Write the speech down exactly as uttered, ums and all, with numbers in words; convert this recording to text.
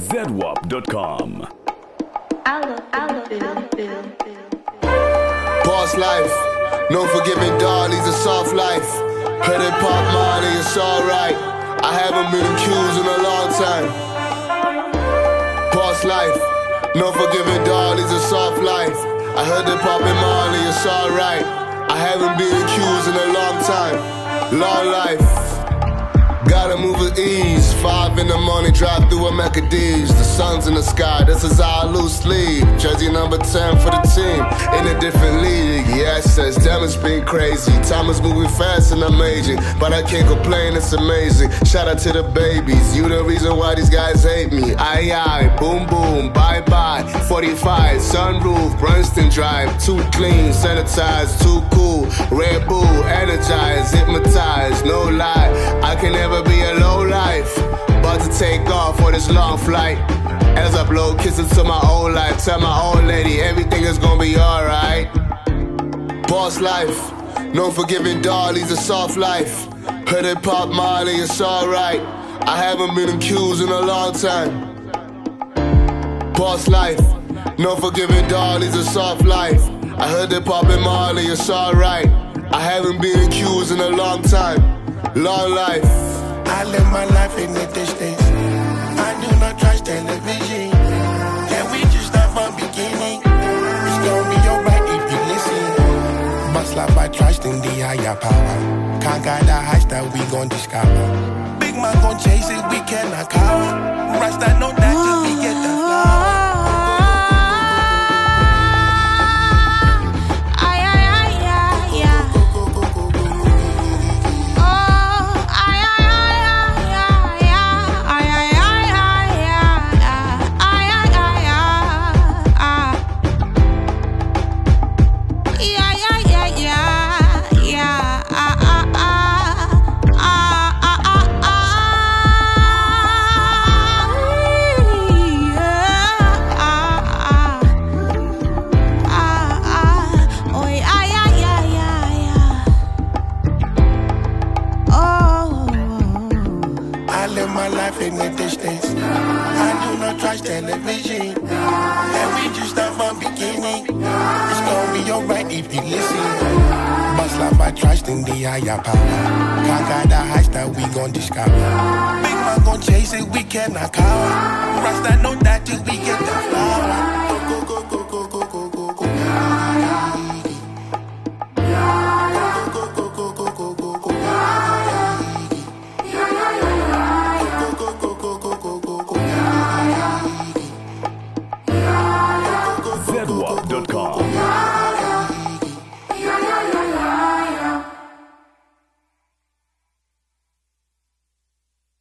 Z W A P dot com. Boss life, no forgiving darlies, a soft life. Heard it pop Molly, it's alright. I haven't been accused in a long time. Boss life, no forgiving darlies, a soft life. I heard it pop Molly, it's alright. I haven't been accused in a long time. Long life. Gotta move with ease. Five in the morning, drive through a Mercedes. The sun's in the sky, this is our loose sleeve. Jersey number ten for the team, in a different league. Yeah, it says, damn, it's been crazy. Time is moving fast and amazing, but I can't complain, it's amazing. Shout out to the babies, you the reason why these guys hate me. Aye, aye, boom, boom, bye, bye. forty-five, sunroof, Brunston Drive. Too clean, sanitized, too cool. Red Bull, energized, hypnotized, no lie. I can never be a low life. About to take off for this long flight. As I blow kisses to my old life. Tell my old lady everything is gonna be alright. Boss life, no forgiving darlies, a soft life. Heard it pop Molly, it's alright. I haven't been accused in a long time. Boss life, no forgiving darlies, a soft life. I heard it poppin' Molly, it's alright. I haven't been accused in a long time. Long life. I live my life in the distance. I do not trust television. Can we just start from beginning? It's gonna be alright if you listen. Must life I trust in the higher power. Can't guide the heights that we gon' discover. Big man gon' chase it, we cannot cower. Rasta know that till we get the flower. In the distance, I do not trust television. And we just start from beginning. It's gonna be alright if you listen. Must life I trust in the higher power. Can't guide the heights that we gon' discover. Big man gon' chase it, we cannot cower. Rasta know that till we get the flower.